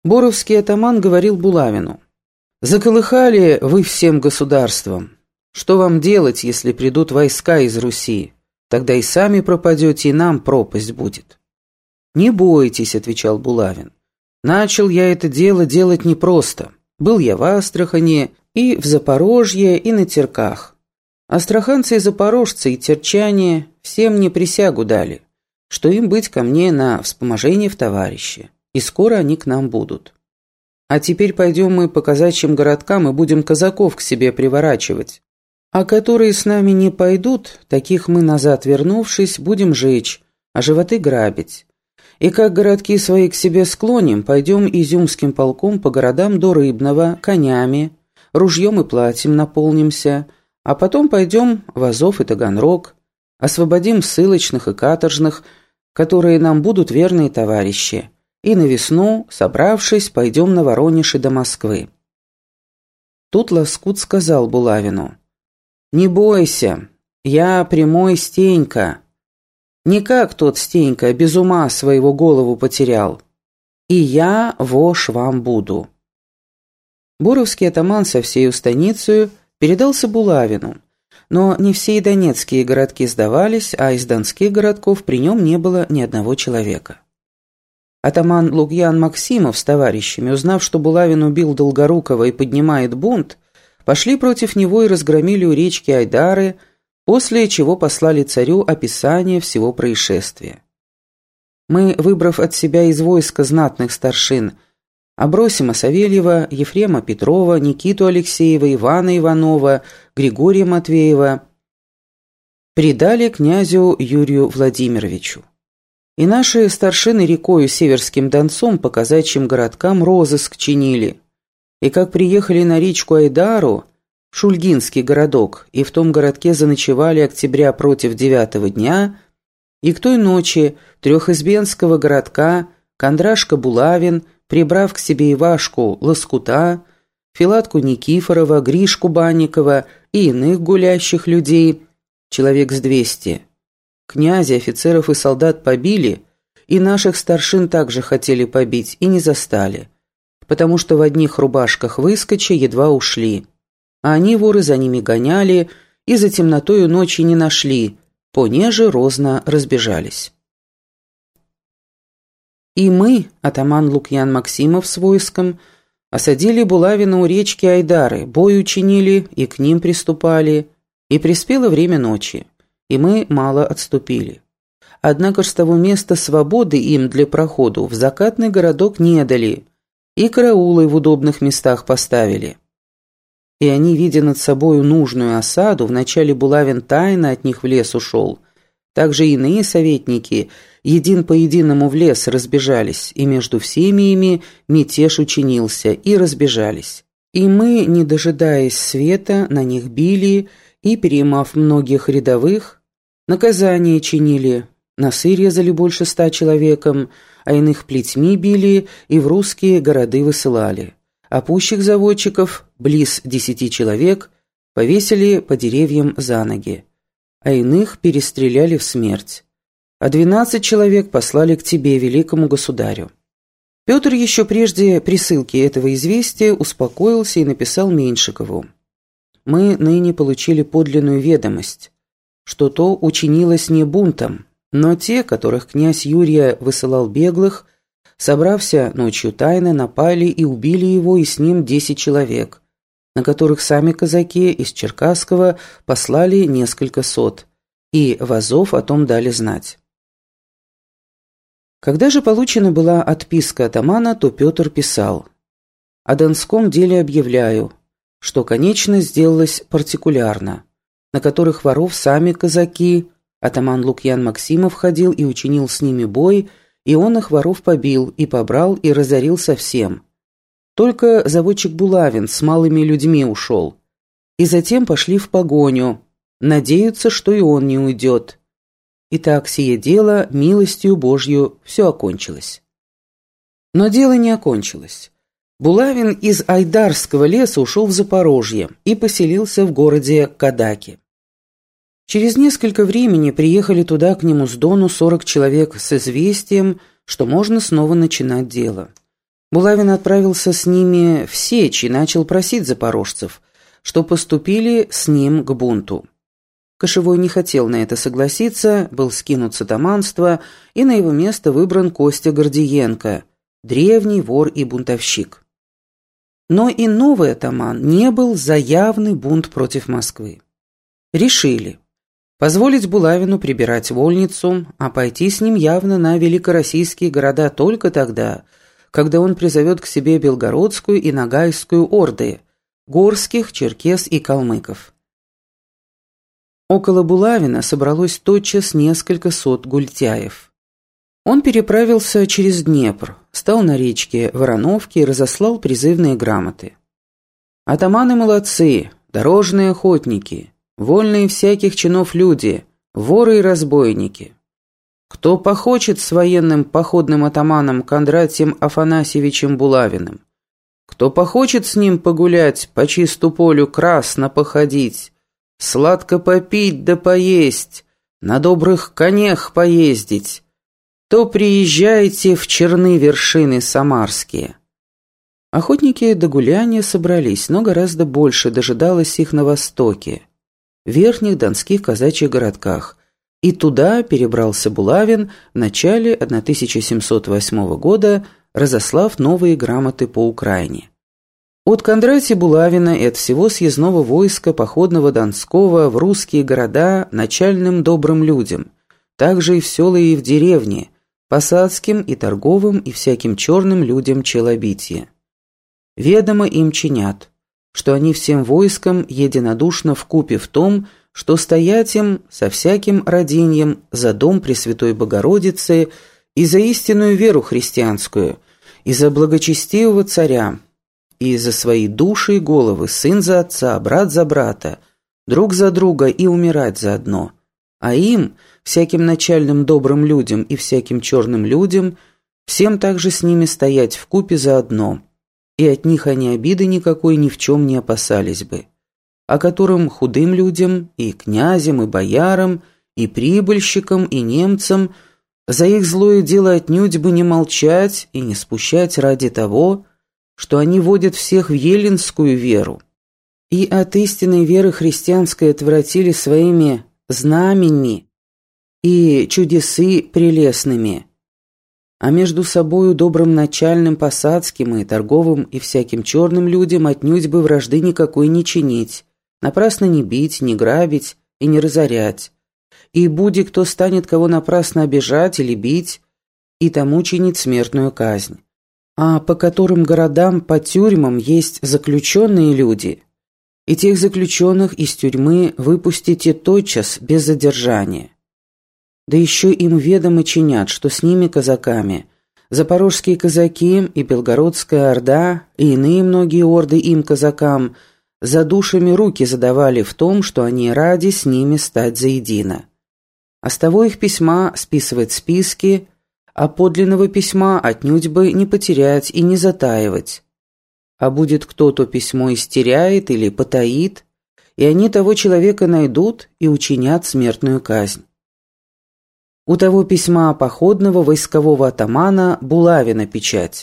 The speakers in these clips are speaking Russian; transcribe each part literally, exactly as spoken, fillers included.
Боровский атаман говорил Булавину: «Заколыхали вы всем государством. Что вам делать, если придут войска из Руси? Тогда и сами пропадете, и нам пропасть будет». «Не бойтесь», — отвечал Булавин. «Начал я это дело делать непросто. Был я в Астрахани, и в Запорожье, и на Терках. Астраханцы и запорожцы, и терчане все мне присягу дали, что им быть ко мне на вспоможение в товарищи, и скоро они к нам будут. А теперь пойдем мы по казачьим городкам и будем казаков к себе приворачивать. А которые с нами не пойдут, таких мы, назад вернувшись, будем жечь, а животы грабить. И как городки свои к себе склоним, пойдем изюмским полком по городам до Рыбного, конями, ружьем и платьем наполнимся, а потом пойдем в Азов и Таганрог, освободим ссылочных и каторжных, которые нам будут верные товарищи, и на весну, собравшись, пойдем на Воронеж и до Москвы». Тут Лоскут сказал Булавину: «Не бойся, я прямой Стенька. Не как тот Стенька, без ума своего голову потерял. И я вошь вам буду». Боровский атаман со всею станицею передался Булавину, но не все и донецкие городки сдавались, а из донских городков при нем не было ни одного человека. Атаман Лукьян Максимов с товарищами, узнав, что Булавин убил Долгорукова и поднимает бунт, пошли против него и разгромили у речки Айдары, после чего послали царю описание всего происшествия. «Мы, выбрав от себя из войска знатных старшин, Абросима Савельева, Ефрема Петрова, Никиту Алексеева, Ивана Иванова, Григория Матвеева, предали князю Юрию Владимировичу. И наши старшины рекою Северским Донцом по казачьим городкам розыск чинили. И как приехали на речку Айдару, Шульгинский городок, и в том городке заночевали октября против девятого дня, и к той ночи Трехизбенского городка Кондрашка Булавин, прибрав к себе Ивашку Лоскута, Филатку Никифорова, Гришку Банникова и иных гулящих людей, человек с двести, князя, офицеров и солдат побили, и наших старшин также хотели побить, и не застали, потому что в одних рубашках выскоча едва ушли, а они, воры, за ними гоняли, и за темнотою ночи не нашли, понеже розно разбежались. И мы, атаман Лукьян Максимов с войском, осадили Булавина у речки Айдары, бой учинили и к ним приступали, и приспело время ночи, и мы мало отступили. Однако ж с того места свободы им для проходу в закатный городок не дали, и караулы в удобных местах поставили. И они, видя над собою нужную осаду, вначале Булавин тайно от них в лес ушел, также иные советники един по единому в лес разбежались, и между всеми ими мятеж учинился, и разбежались. И мы, не дожидаясь света, на них били, и, перемав многих рядовых, наказание чинили, носы резали больше ста человеком, а иных плетьми били и в русские города высылали. А пущих заводчиков, близ десяти человек, повесили по деревьям за ноги, а иных перестреляли в смерть. А двенадцать человек послали к тебе, великому государю». Петр еще прежде присылки этого известия успокоился и написал Меньшикову: «Мы ныне получили подлинную ведомость, что то учинилось не бунтом, но те, которых князь Юрия высылал беглых, собрався ночью тайно, напали и убили его и с ним десять человек, на которых сами казаки из Черкасского послали несколько сот, и в Азов о том дали знать». Когда же получена была отписка атамана, то Петр писал: «О донском деле объявляю, что конечно сделалось партикулярно, на которых воров сами казаки, атаман Лукьян Максимов ходил и учинил с ними бой, и он их воров побил, и побрал, и разорил совсем. Только заводчик Булавин с малыми людьми ушел. И затем пошли в погоню, надеются, что и он не уйдет. Итак, сие дело, милостью Божью, все окончилось». Но дело не окончилось. Булавин из Айдарского леса ушел в Запорожье и поселился в городе Кадаки. Через несколько времени приехали туда к нему с Дону сорок человек с известием, что можно снова начинать дело. Булавин отправился с ними в Сечь и начал просить запорожцев, что поступили с ним к бунту. Кошевой не хотел на это согласиться, был скинут с атаманства, и на его место выбран Костя Гордиенко, древний вор и бунтовщик. Но и новый атаман не был за явный бунт против Москвы. Решили позволить Булавину прибирать вольницу, а пойти с ним явно на великороссийские города только тогда, когда он призовет к себе Белгородскую и Ногайскую орды, горских, черкес и калмыков. Около Булавина собралось тотчас несколько сот гультяев. Он переправился через Днепр, стал на речке Вороновки и разослал призывные грамоты. «Атаманы молодцы, дорожные охотники, вольные всяких чинов люди, воры и разбойники. Кто похочет с военным походным атаманом Кондратием Афанасьевичем Булавиным, кто похочет с ним погулять, по чисту полю красно походить, сладко попить да поесть, на добрых конях поездить, то приезжайте в черны вершины самарские». Охотники до гуляния собрались, но гораздо больше дожидалось их на востоке, в верхних донских казачьих городках, и туда перебрался Булавин в начале тысяча семьсот восьмого года, разослав новые грамоты по Украине. От Кондратия Булавина и от всего съездного войска походного Донского в русские города начальным добрым людям, также и в села и в деревни, посадским и торговым и всяким черным людям челобитие. Ведомо им чинят, что они всем войском единодушно вкупе в том, что стоять им со всяким роденьем за дом Пресвятой Богородицы и за истинную веру христианскую, и за благочестивого царя, и за свои души и головы, сын за отца, брат за брата, друг за друга и умирать заодно. А им, всяким начальным добрым людям и всяким черным людям, всем также с ними стоять вкупе заодно, и от них они обиды никакой ни в чем не опасались бы, о котором худым людям, и князям, и боярам, и прибыльщикам, и немцам за их злое дело отнюдь бы не молчать и не спущать ради того, что они водят всех в еленскую веру, и от истинной веры христианской отвратили своими знаменьми и чудесы прелестными, а между собою добрым начальным посадским и торговым и всяким черным людям отнюдь бы вражды никакой не чинить, напрасно не бить, не грабить и не разорять, и буди кто станет кого напрасно обижать или бить, и тому чинить смертную казнь. А по которым городам, по тюрьмам есть заключенные люди, и тех заключенных из тюрьмы выпустите тотчас без задержания. Да еще им ведомо чинят, что с ними казаками запорожские казаки и Белгородская орда и иные многие орды им казакам за душами руки задавали в том, что они ради с ними стать заедино. А с того их письма списывать списки, а подлинного письма отнюдь бы не потерять и не затаивать. А будет кто-то письмо истеряет или потаит, и они того человека найдут и учинят смертную казнь. У того письма походного войскового атамана Булавина печать.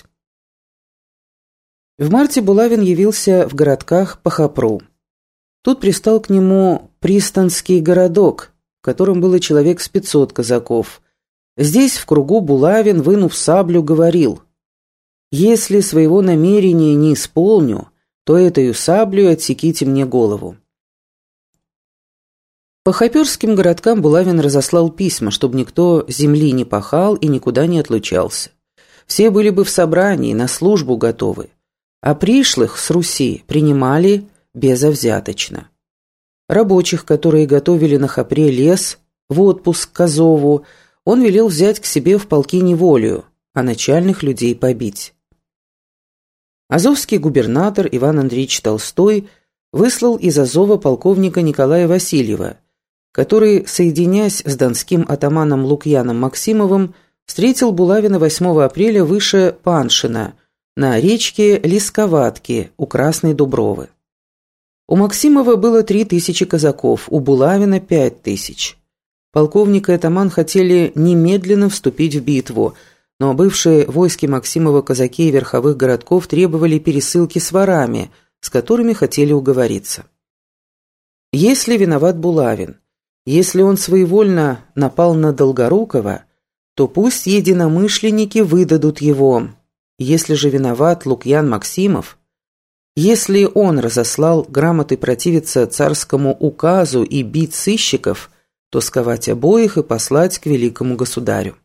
В марте Булавин явился в городках по Хопру. Тут пристал к нему пристанский городок, в котором было человек с пятьсот казаков. Здесь в кругу Булавин, вынув саблю, говорил: «Если своего намерения не исполню, то этою саблею отсеките мне голову». По хоперским городкам Булавин разослал письма, чтобы никто земли не пахал и никуда не отлучался. Все были бы в собрании, на службу готовы, а пришлых с Руси принимали безовзяточно. Рабочих, которые готовили на Хопре лес в отпуск к Азову, он велел взять к себе в полки неволею, а начальных людей побить. Азовский губернатор Иван Андреевич Толстой выслал из Азова полковника Николая Васильева, который, соединяясь с донским атаманом Лукьяном Максимовым, встретил Булавина восьмого апреля выше Паншина на речке Лисковатки у Красной Дубровы. У Максимова было три тысячи казаков, у Булавина пять тысяч. Полковник и атаман хотели немедленно вступить в битву, но бывшие войски Максимова казаки и верховых городков требовали пересылки с ворами, с которыми хотели уговориться. Если виноват Булавин, если он своевольно напал на Долгорукова, то пусть единомышленники выдадут его. Если же виноват Лукьян Максимов, если он разослал грамоты противиться царскому указу и бить сыщиков, то сковать обоих и послать к великому государю.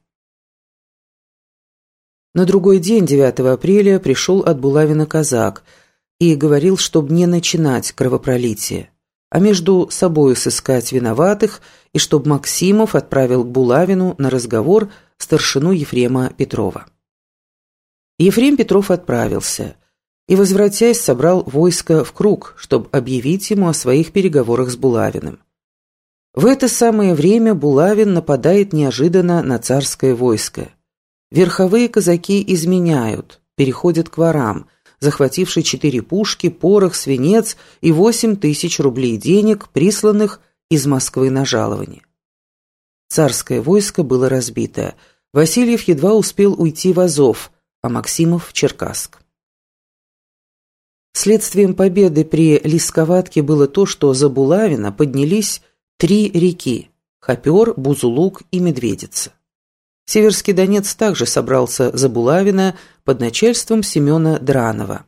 На другой день, девятого апреля, пришел от Булавина казак и говорил, чтобы не начинать кровопролитие, а между собою сыскать виноватых, и чтобы Максимов отправил к Булавину на разговор старшину Ефрема Петрова. Ефрем Петров отправился и, возвратясь, собрал войско в круг, чтобы объявить ему о своих переговорах с Булавиным. В это самое время Булавин нападает неожиданно на царское войско. Верховые казаки изменяют, переходят к ворам, захватившие четыре пушки, порох, свинец и восемь тысяч рублей денег, присланных из Москвы на жалование. Царское войско было разбито. Васильев едва успел уйти в Азов, а Максимов в Черкасск. Следствием победы при Лисковатке было то, что за Булавина поднялись три реки – Хопер, Бузулук и Медведица. Северский Донец также собрался за Булавина под начальством Семена Дранова.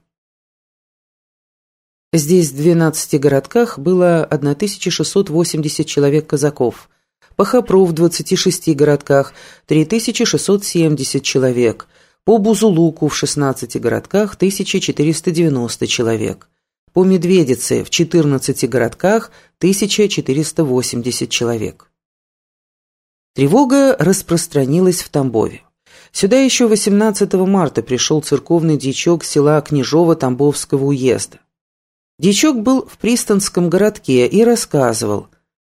Здесь в двенадцати городках было тысяча шестьсот восемьдесят человек казаков, по Хопру в двадцати шести городках три тысячи шестьсот семьдесят человек, по Бузулуку в шестнадцати городках тысяча четыреста девяносто человек, по Медведице в четырнадцати городках тысяча четыреста восемьдесят человек. Тревога распространилась в Тамбове. Сюда еще восемнадцатого марта пришел церковный дьячок села Княжово Тамбовского уезда. Дьячок был в пристанском городке и рассказывал: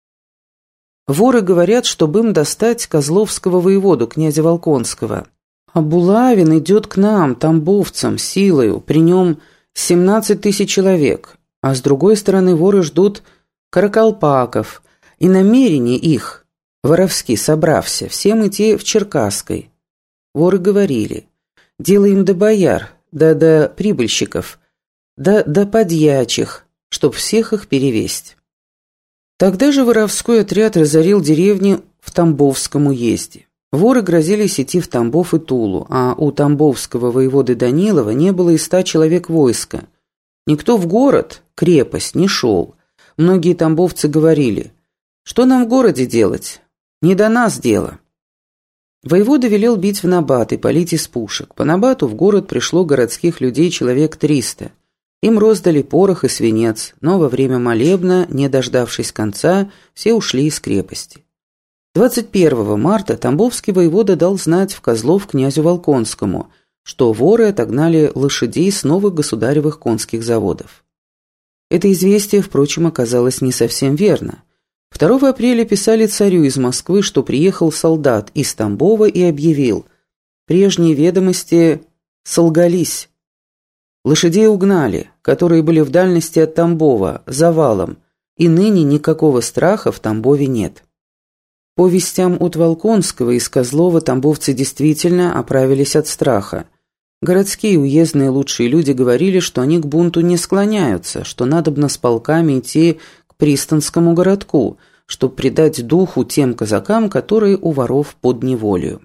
«Воры говорят, чтобы им достать козловского воеводу, князя Волконского. А Булавин идет к нам, тамбовцам, силою, при нем семнадцать тысяч человек, а с другой стороны воры ждут каракалпаков, и намерение их, воровски собрався, всем идти в Черкасской. Воры говорили: дело им до бояр, да до прибыльщиков, да до подьячих, чтоб всех их перевесть». Тогда же воровской отряд разорил деревни в Тамбовском уезде. Воры грозились идти в Тамбов и Тулу, а у тамбовского воеводы Данилова не было и ста человек войска. Никто в город, крепость, не шел. Многие тамбовцы говорили: что нам в городе делать? Не до нас дело. Воевода велел бить в набат и палить из пушек. По набату в город пришло городских людей человек триста. Им роздали порох и свинец, но во время молебна, не дождавшись конца, все ушли из крепости. двадцать первого марта тамбовский воевода дал знать в Козлов князю Волконскому, что воры отогнали лошадей с новых государевых конских заводов. Это известие, впрочем, оказалось не совсем верно. второго апреля писали царю из Москвы, что приехал солдат из Тамбова и объявил: прежние ведомости солгались. Лошадей угнали, которые были в дальности от Тамбова, завалом, и ныне никакого страха в Тамбове нет. По вестям от Волконского из Козлова тамбовцы действительно оправились от страха. Городские уездные лучшие люди говорили, что они к бунту не склоняются, что надобно с полками идти к пристанскому городку, чтобы придать духу тем казакам, которые у воров под неволею.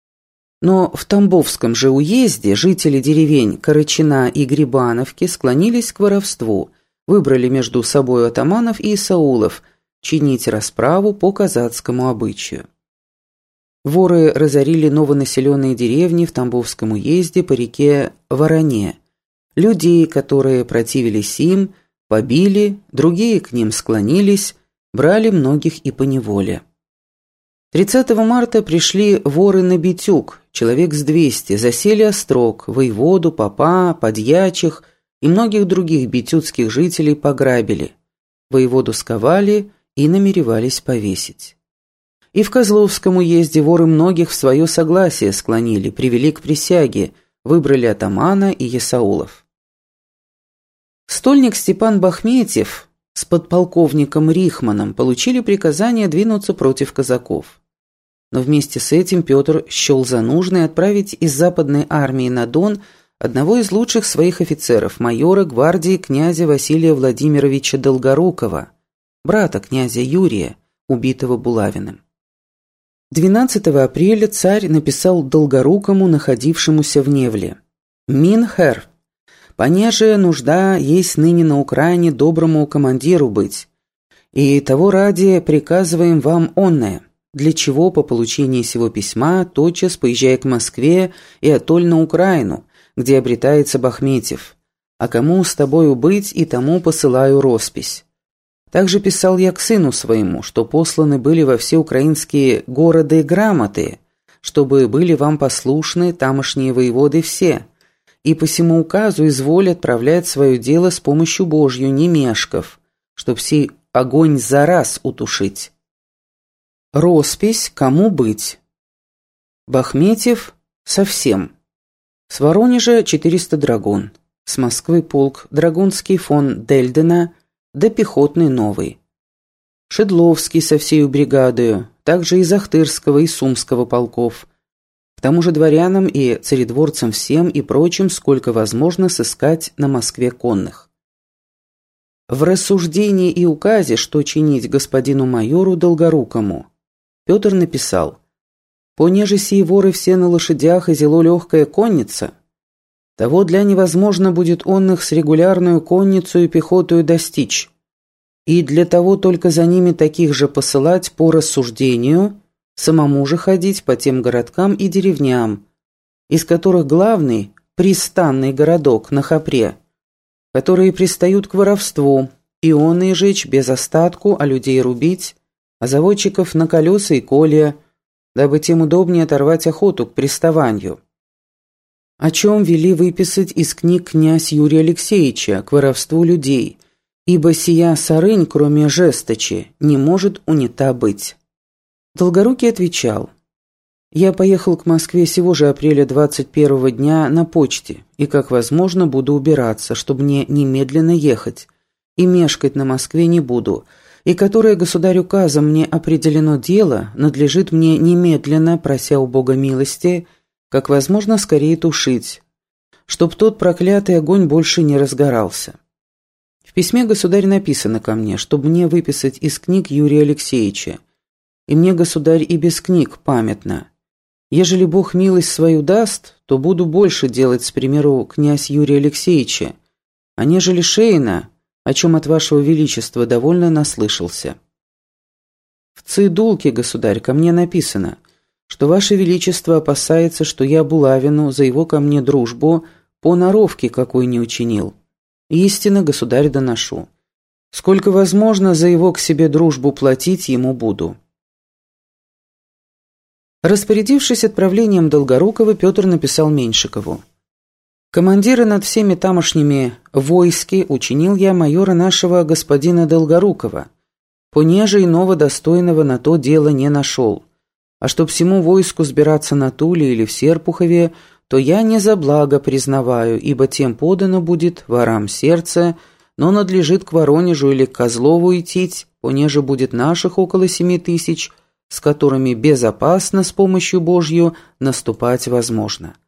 Но в Тамбовском же уезде жители деревень Корочина и Грибановки склонились к воровству, выбрали между собой атаманов и исаулов чинить расправу по казацкому обычаю. Воры разорили новонаселенные деревни в Тамбовском уезде по реке Вороне. Людей, которые противились им, побили, другие к ним склонились, брали многих и поневоле. тридцатого марта пришли воры на Битюк, человек с двести, засели острог, воеводу, попа, подьячих и многих других битюцких жителей пограбили. Воеводу сковали и намеревались повесить. И в Козловском уезде воры многих в свое согласие склонили, привели к присяге, выбрали атамана и есаулов. Стольник Степан Бахметьев с подполковником Рихманом получили приказание двинуться против казаков. но вместе с этим Петр счел за нужное отправить из Западной армии на Дон одного из лучших своих офицеров, майора гвардии князя Василия Владимировича Долгорукова, брата князя Юрия, убитого Булавиным. двенадцатого апреля царь написал Долгорукому, находившемуся в Невле: «Мин-хер, понеже нужда есть ныне на Украине доброму командиру быть, и того ради приказываем вам онное, для чего по получении сего письма тотчас поезжай к Москве и оттоль на Украину, где обретается Бахметьев, а кому с тобою быть, и тому посылаю роспись. Также писал я к сыну своему, что посланы были во все украинские города грамоты, чтобы были вам послушны тамошние воеводы все, и по сему указу изволь отправлять свое дело с помощью Божью, не мешков, чтоб сей огонь за раз утушить. Роспись кому быть. Бахметьев совсем. С Воронежа четыреста драгун, с Москвы полк драгунский фон Дельдена, да пехотный новый. Шедловский со всею бригадою, также из Ахтырского и Сумского полков. К тому же дворянам и царедворцам всем и прочим, сколько возможно, сыскать на Москве конных. В рассуждении и указе, что чинить господину майору Долгорукому, Петр написал: «Понеже сии воры все на лошадях и зело легкая конница, того для невозможно будет онных с регулярную конницу и пехотою достичь, и для того только за ними таких же посылать по рассуждению, самому же ходить по тем городкам и деревням, из которых главный – пристанный городок на Хопре, которые пристают к воровству, ионы жечь без остатку, а людей рубить, а заводчиков на колеса и колья, дабы тем удобнее оторвать охоту к приставанию. О чем вели выписать из книг князь Юрия Алексеевича к воровству людей, ибо сия сарынь, кроме жесточи, не может унята быть». Долгорукий отвечал: «Я поехал к Москве сего же апреля двадцать первого дня на почте, и как возможно буду убираться, чтобы мне немедленно ехать, и мешкать на Москве не буду, и которое государь указом мне определено дело, надлежит мне немедленно, прося у Бога милости, как возможно скорее тушить, чтоб тот проклятый огонь больше не разгорался. В письме государь написано ко мне, чтобы мне выписать из книг Юрия Алексеевича, и мне, государь, и без книг памятно. Ежели Бог милость свою даст, то буду больше делать, с примеру, князь Юрия Алексеевича, а нежели Шейна, о чем от вашего величества довольно наслышался. В цидулке, государь, ко мне написано, что ваше величество опасается, что я Булавину за его ко мне дружбу по наровке какой не учинил. Истинно, государь, доношу. Сколько возможно за его к себе дружбу платить ему буду». Распорядившись отправлением Долгорукова, Петр написал Меньшикову: «Командиры над всеми тамошними войски учинил я майора нашего господина Долгорукова, понеже иного достойного на то дело не нашел. А чтоб всему войску сбираться на Туле или в Серпухове, то я не за благо признаваю, ибо тем подано будет ворам сердце, но надлежит к Воронежу или к Козлову идти, понеже будет наших около семи тысяч, с которыми безопасно с помощью Божью наступать возможно».